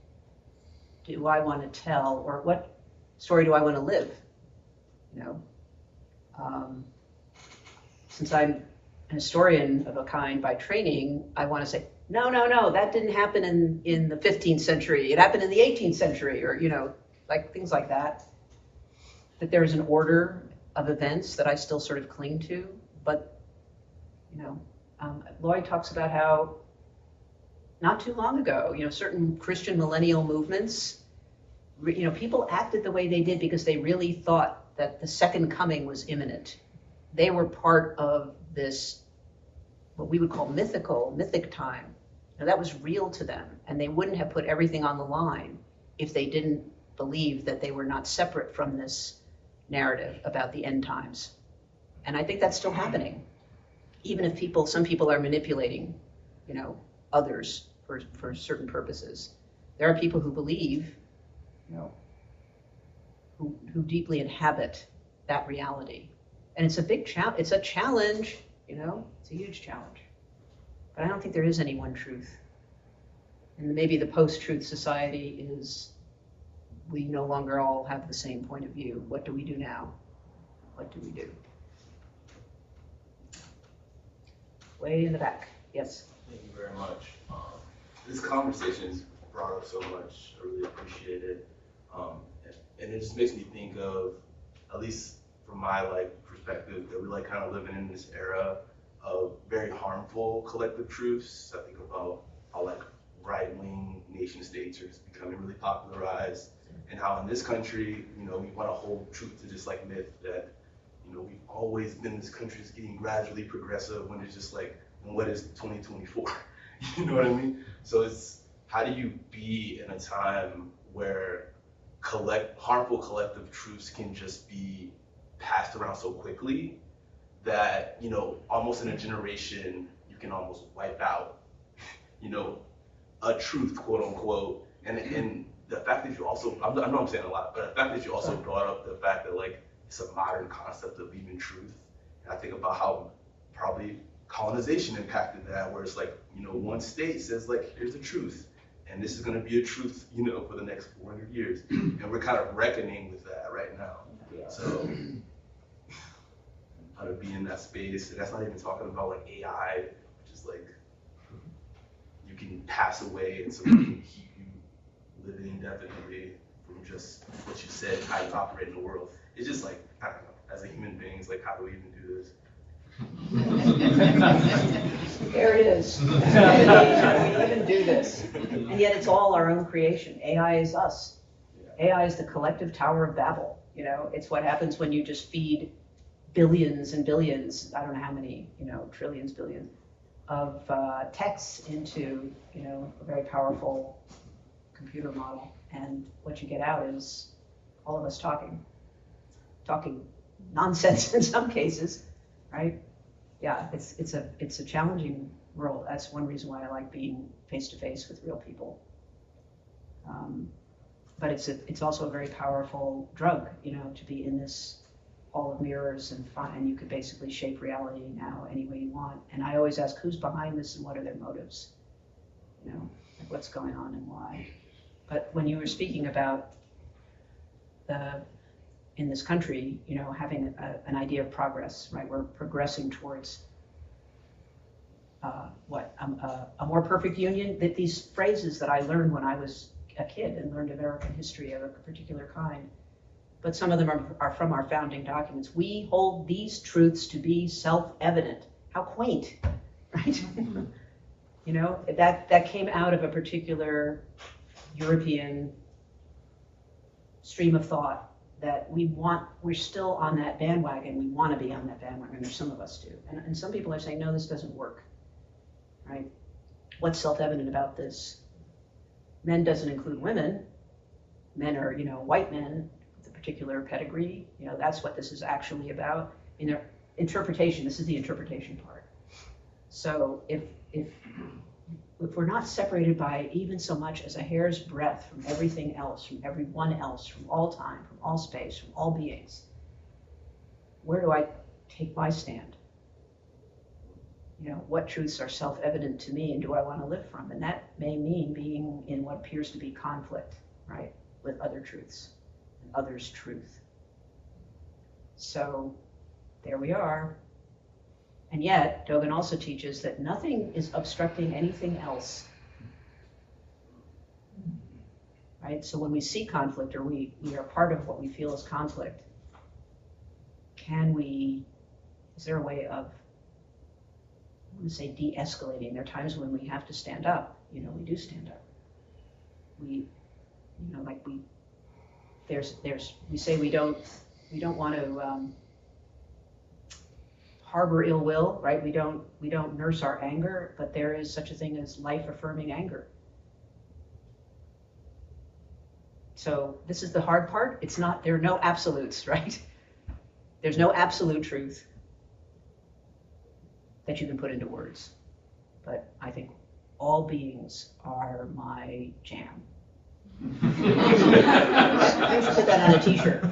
do I want to tell, or what story do I want to live? You know, um, since I'm an historian of a kind by training, I want to say, no, no, no, that didn't happen in, in the fifteenth century. It happened in the eighteenth century, or, you know, like things like that. That there's an order of events that I still sort of cling to. But, you know, um, Lloyd talks about how not too long ago, you know, certain Christian millennial movements, you know, people acted the way they did because they really thought that the second coming was imminent. They were part of this, what we would call mythical, mythic time. Now, that was real to them, and they wouldn't have put everything on the line if they didn't believe that they were not separate from this narrative about the end times. And I think that's still happening, even if people, some people are manipulating, you know, others for, for certain purposes. There are people who believe, you know, who, who deeply inhabit that reality. And it's a big challenge, it's a challenge, you know, it's a huge challenge. But I don't think there is any one truth. And maybe the post-truth society is we no longer all have the same point of view. What do we do now? What do we do? Way in the back, yes. Thank you very much. Um, this conversation's brought up so much. I really appreciate it. Um, and it just makes me think of, at least from my like perspective, that we like kind of living in this era of very harmful collective truths. I think about how like right-wing nation states are just becoming really popularized, and how in this country, you know, we want to hold truth to this like myth that, you know, we've always been, this country is getting gradually progressive, when it's just like, what is twenty twenty-four? You know what I mean? So it's, how do you be in a time where collect harmful collective truths can just be passed around so quickly that, you know, almost in a generation, you can almost wipe out, you know, a truth, quote unquote. And and the fact that you also, I know I'm saying a lot, but the fact that you also brought up the fact that like it's a modern concept of even truth. And I think about how probably colonization impacted that, where it's like, you know, one state says like, here's the truth, and this is going to be a truth, you know, for the next four hundred years, and we're kind of reckoning with that right now. So how to be in that space, and that's not even talking about like A I, which is like you can pass away and someone can keep you living indefinitely from just what you said, how you operate in the world. It's just like, I don't know, as a human being, it's like, how do we even do this? There it is. How do we even do this? And yet it's all our own creation. A I is us. A I is the collective Tower of Babel. You know, it's what happens when you just feed billions and billions, I don't know how many, you know, trillions, billions of uh, texts into, you know, a very powerful computer model. And what you get out is all of us talking, talking nonsense in some cases, right? Yeah, it's it's a it's a challenging world. That's one reason why I like being face to face with real people. Um, but it's a, it's also a very powerful drug, you know, to be in this hall of mirrors and find, and you could basically shape reality now any way you want. And I always ask, who's behind this and what are their motives? You know, like what's going on and why. But when you were speaking about the in this country, you know, having a, an idea of progress, right? We're progressing towards uh, what um, a, a more perfect union. That these phrases that I learned when I was a kid and learned American history of a particular kind, but some of them are, are from our founding documents. We hold these truths to be self-evident. How quaint, right? You know, that that came out of a particular European stream of thought. That we want, we're still on that bandwagon, we want to be on that bandwagon, or some of us do. And, and some people are saying, no, this doesn't work, right? What's self-evident about this? Men doesn't include women. Men are, you know, white men with a particular pedigree. You know, that's what this is actually about. In their interpretation, this is the interpretation part. So if, if, if we're not separated by even so much as a hair's breadth from everything else, from everyone else, from all time, from all space, from all beings, where do I take my stand? You know, what truths are self-evident to me and do I want to live from? And that may mean being in what appears to be conflict, right, with other truths and others' truth. So there we are. And yet, Dogen also teaches that nothing is obstructing anything else. Right? So when we see conflict, or we, we are part of what we feel is conflict, can we, is there a way of, I want to say de-escalating? There are times when we have to stand up. You know, we do stand up. We, you know, like we, there's, there's, we say we don't, we don't want to, um, harbor ill will, right? We don't we don't nurse our anger, but there is such a thing as life-affirming anger. So this is the hard part. It's not, there are no absolutes, right? There's no absolute truth that you can put into words. But I think all beings are my jam. I should put that on a t-shirt.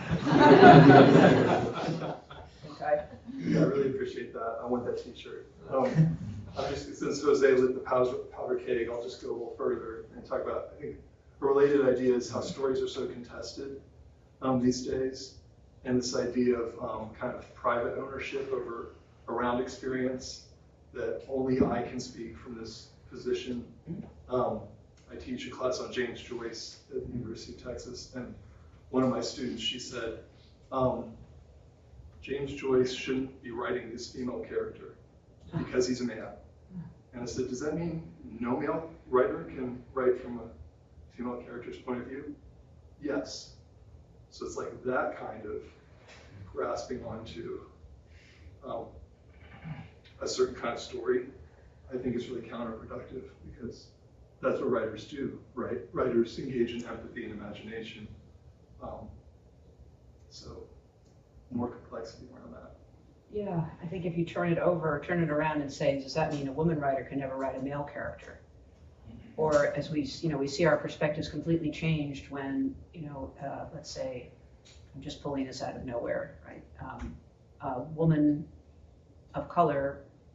Okay. Yeah, I really appreciate that. I want that t-shirt. Um, I'm just, since Jose lit the powder, powder keg, I'll just go a little further and talk about, I think, a related idea is how stories are so contested um, these days, and this idea of um, kind of private ownership over around experience, that only I can speak from this position. Um, I teach a class on James Joyce at the University of Texas, and one of my students, she said, um, James Joyce shouldn't be writing this female character because he's a man. And I said, does that mean no male writer can write from a female character's point of view? Yes. So it's like that kind of grasping onto um, a certain kind of story, I think is really counterproductive, because that's what writers do, right? Writers engage in empathy and imagination. Um, so more complexity around that. Yeah, I think if you turn it over, turn it around and say, does that mean a woman writer can never write a male character? Or as we, you know, we see our perspectives completely changed when, you know, uh, let's say, I'm just pulling this out of nowhere, right? Um, a woman of color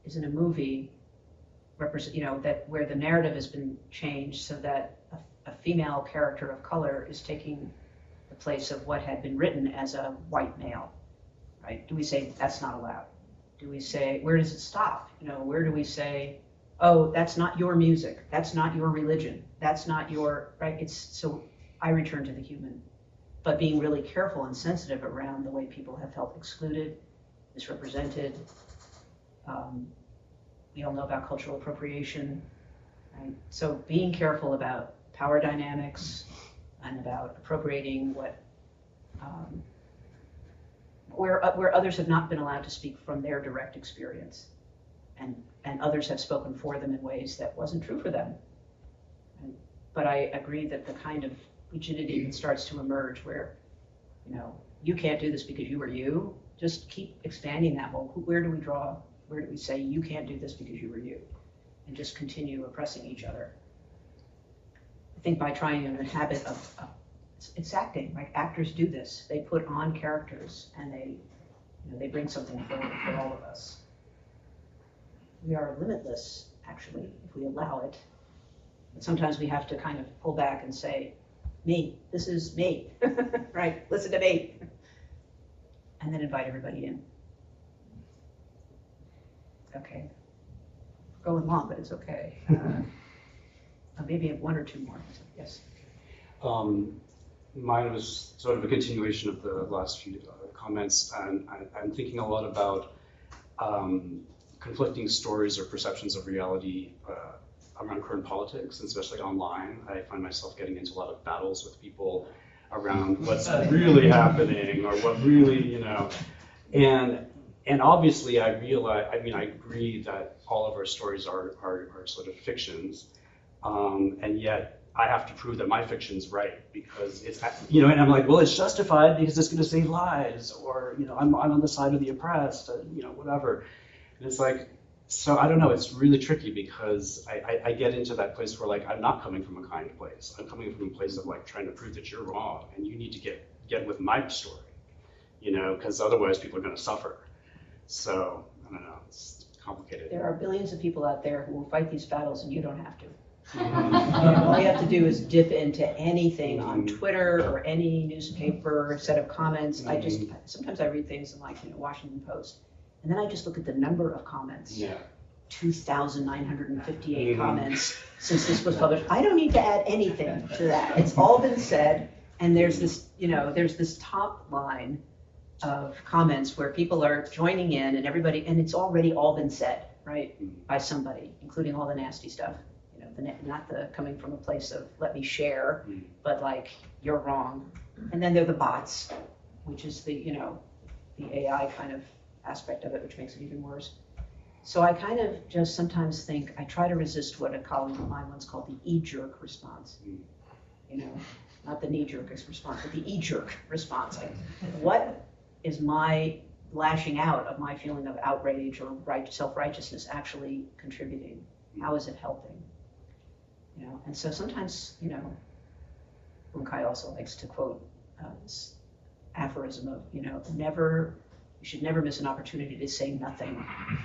is in a movie, represent, you know, that where the narrative has been changed so that a, a female character of color is taking the place of what had been written as a white male, right? Do we say that's not allowed? Do we say, where does it stop? You know, where do we say, oh, that's not your music, that's not your religion, that's not your, right? It's, so I return to the human, but being really careful and sensitive around the way people have felt excluded, misrepresented. Um, we all know about cultural appropriation, right? So being careful about power dynamics and about appropriating what, um, where, uh, where others have not been allowed to speak from their direct experience, and, and others have spoken for them in ways that wasn't true for them. And, but I agree that the kind of rigidity that starts to emerge where, you know, you can't do this because you are you, just keep expanding that. Well, where do we draw, where do we say you can't do this because you were you? And just continue oppressing each other. I think by trying an habit of, of it's, it's acting, like actors do this. They put on characters and they, you know, they bring something forward for all of us. We are limitless, actually, if we allow it. But sometimes we have to kind of pull back and say, me, this is me, right? Listen to me. And then invite everybody in. Okay. Going long, but it's okay. Uh, maybe one or two more. Yes. Um, mine was sort of a continuation of the last few uh, comments, and I, I'm thinking a lot about um, conflicting stories or perceptions of reality uh, around current politics, and especially online. I find myself getting into a lot of battles with people around what's really happening or what really, you know, and and obviously I realize, I mean, I agree that all of our stories are, are, are sort of fictions, um, and yet I have to prove that my fiction's right because it's, you know, and I'm like, well, it's justified because it's going to save lives, or, you know, I'm, I'm on the side of the oppressed, uh, you know, whatever. And it's like, so I don't know, it's really tricky because I, I, I get into that place where like, I'm not coming from a kind place. I'm coming from a place of like trying to prove that you're wrong and you need to get, get with my story, you know, because otherwise people are going to suffer. So, I don't know, it's complicated. There are billions of people out there who will fight these battles and you don't have to. And all you have to do is dip into anything on Twitter or any newspaper set of comments. I just, sometimes I read things in like, you know, Washington Post, and then I just look at the number of comments. Yeah. two thousand nine hundred fifty-eight mm-hmm. comments since this was published. I don't need to add anything to that. It's all been said, and there's this, you know, there's this top line of comments where people are joining in and everybody, and it's already all been said, right, by somebody, including all the nasty stuff. You know, the, not the coming from a place of let me share, but like, you're wrong. And then there are the bots, which is the, you know, the A I kind of aspect of it, which makes it even worse. So I kind of just sometimes think, I try to resist what a colleague of mine once called the e-jerk response. You know, not the knee-jerk response, but the e-jerk response. Like, what is my lashing out of my feeling of outrage or right, self-righteousness actually contributing? How is it helping? You know, and so sometimes, you know, Bunkai also likes to quote uh, this aphorism of, you know, never, you should never miss an opportunity to say nothing.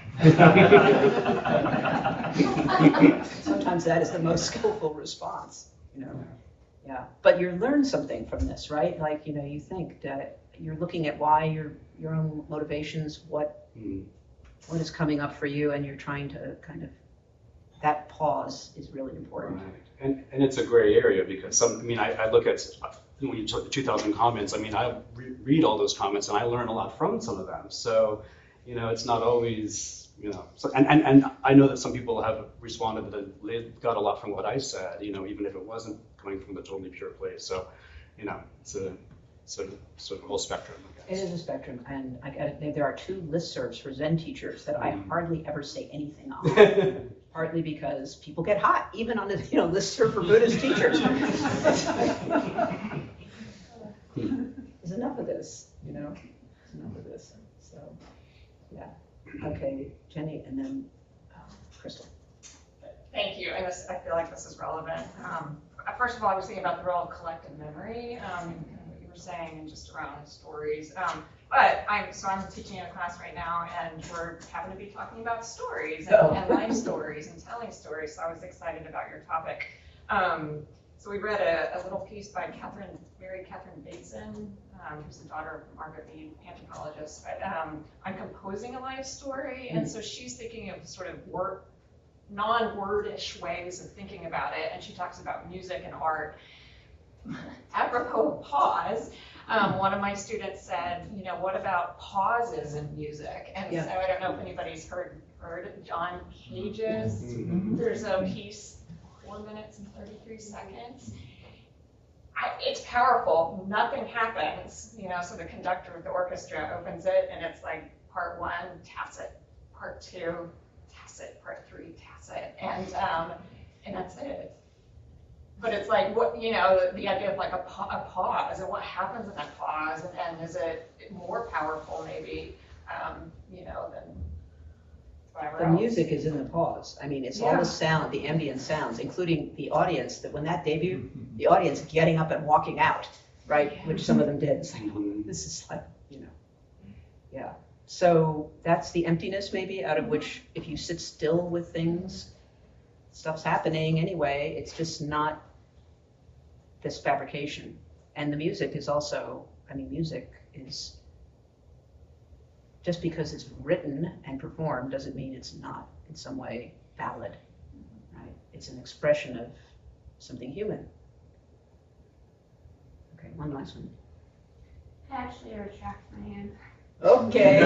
Sometimes that is the most skillful response, you know. Yeah, but you learn something from this, right? Like, you know, you think that you're looking at why your your own motivations, what mm. what is coming up for you, and you're trying to kind of, that pause is really important. Right. And and it's a gray area because some, I mean, I, I look at, when you took the two thousand comments, I mean, I re read all those comments and I learn a lot from some of them. So, you know, it's not always, you know, so, and, and, and I know that some people have responded that they got a lot from what I said, you know, even if it wasn't coming from the totally pure place. So, you know, it's a sort of, sort of a whole spectrum, I guess. It is a spectrum, and I got it, there are two listservs for Zen teachers that I mm. hardly ever say anything on. Partly because people get hot, even on the, you know, listserv for Buddhist teachers. There's enough of this, you know, there's enough of this. So, yeah. Okay, Jenny, and then um, Crystal. Thank you. I, was, I feel like this is relevant. Um, first of all, I was thinking about the role of collective memory, um, kind of what you were were saying and just around stories. Um, but I'm, so I'm teaching a class right now and we're happen to be talking about stories and, Oh. and life stories and telling stories. So I was excited about your topic. Um, so we read a, a little piece by Catherine, Mary Catherine Bateson, um, who's the daughter of Margaret Mead, anthropologist, but, um, on composing a life story. And so she's thinking of sort of word, non-wordish ways of thinking about it. And she talks about music and art. Apropos of pause, um, one of my students said, you know, what about pauses in music? And Yeah. so I don't know if anybody's heard, heard John Cage's. Mm-hmm. There's a piece, four minutes and thirty-three seconds. I, it's powerful. Nothing happens, you know. So the conductor of the orchestra opens it, and it's like part one, tacit, part two, tacit, part three, tacit, and um, and that's it. But it's like what you know, the, the idea of like a, pa- a pause, and what happens in that pause, and, and is it more powerful maybe, um, you know, than whatever The else. music is in the pause. I mean, it's all Yeah. the sound, the ambient sounds, including the audience, that when that debuted, the audience getting up and walking out, right? Which some of them did. It's like, oh, this is like, you know, yeah. So that's the emptiness maybe out of which if you sit still with things, stuff's happening anyway. It's just not this fabrication. And the music is also, I mean, music is, just because it's written and performed doesn't mean it's not in some way valid, right? It's an expression of something human. Okay, one last one. I actually retract my hand. Okay.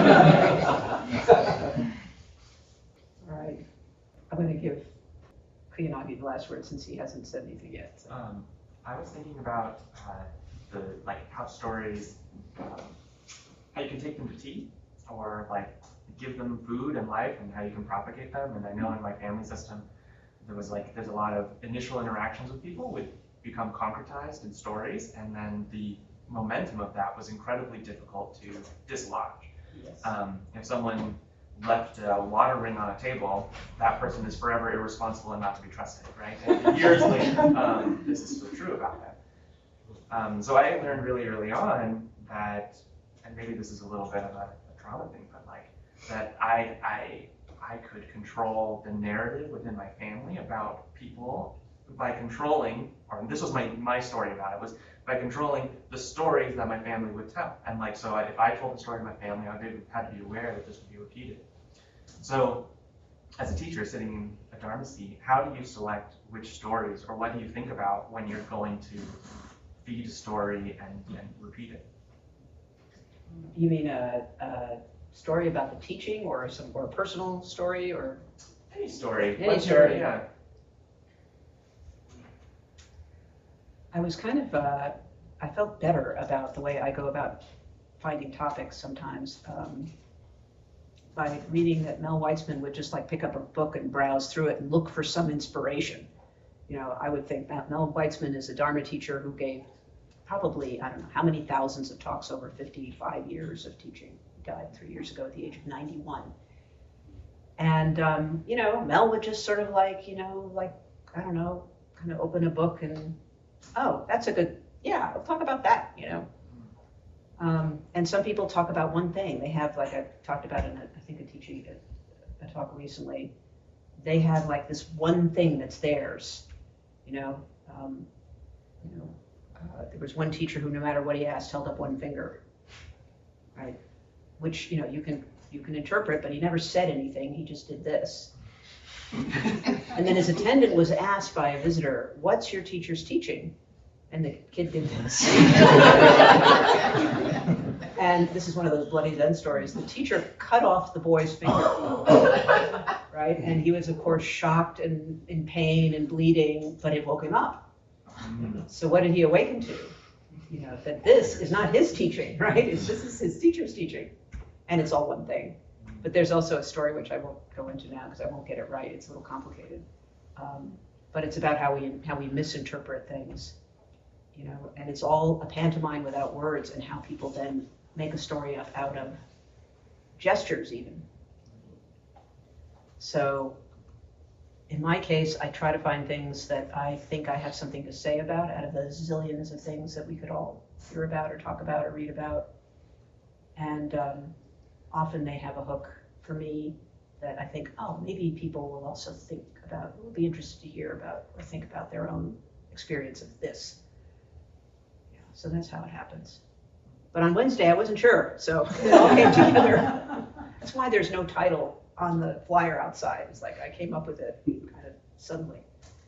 All right. I'm going to give Kuyanagi the last word since he hasn't said anything yet. So. Um, I was thinking about uh, the like how stories, um, how you can take them to tea, or like give them food and life, and how you can propagate them. And I know in my family system, there was like there's a lot of initial interactions with people would become concretized in stories, and then the momentum of that was incredibly difficult to dislodge. Yes. Um, if someone left a water ring on a table, that person is forever irresponsible and not to be trusted, right? And years later, um, this is still true about them. Um, so I learned really early on that, and maybe this is a little bit of a, a trauma thing, but like that I, I, I could control the narrative within my family about people by controlling, or this was my, my story about it, was by controlling the stories that my family would tell. And like, so if I told the story to my family, I would have to be aware that this would be repeated. So as a teacher sitting in a Dharma seat, how do you select which stories, or what do you think about when you're going to feed a story and, and repeat it? You mean a, a story about the teaching, or some or a personal story, or any story? Any What story. Yeah. I was kind of, uh, I felt better about the way I go about finding topics sometimes. Um, by reading that Mel Weitzman would just like pick up a book and browse through it and look for some inspiration. You know, I would think that Mel Weitzman is a Dharma teacher who gave probably, I don't know, how many thousands of talks over fifty-five years of teaching. He died three years ago at the age of ninety-one. And, um, you know, Mel would just sort of like, you know, like, I don't know, kind of open a book and, oh, that's a good, yeah, we'll talk about that, you know. Um, and some people talk about one thing. They have, like I talked about in, a, I think, a teaching, a, a talk recently, they have like this one thing that's theirs, you know. Um, you know, uh, there was one teacher who, no matter what he asked, held up one finger, right? Which, you know, you can you can interpret, but he never said anything. He just did this. And then his attendant was asked by a visitor, "What's your teacher's teaching?" And the kid did this. And this is one of those bloody Zen stories. The teacher cut off the boy's finger, right? And he was, of course, shocked and in pain and bleeding, but it woke him up. So what did he awaken to? You know, that this is not his teaching, right? It's, this is his teacher's teaching. And it's all one thing. But there's also a story, which I won't go into now because I won't get it right. It's a little complicated. Um, but it's about how we how we misinterpret things. You know, and it's all a pantomime without words, and how people then make a story up out of gestures even. So in my case, I try to find things that I think I have something to say about out of the zillions of things that we could all hear about or talk about or read about. And um, often they have a hook for me that I think, oh, maybe people will also think about, will be interested to hear about or think about their own experience of this. Yeah, so that's how it happens. But on Wednesday, I wasn't sure, so it all came together. That's why there's no title on the flyer outside. It's like I came up with it kind of suddenly.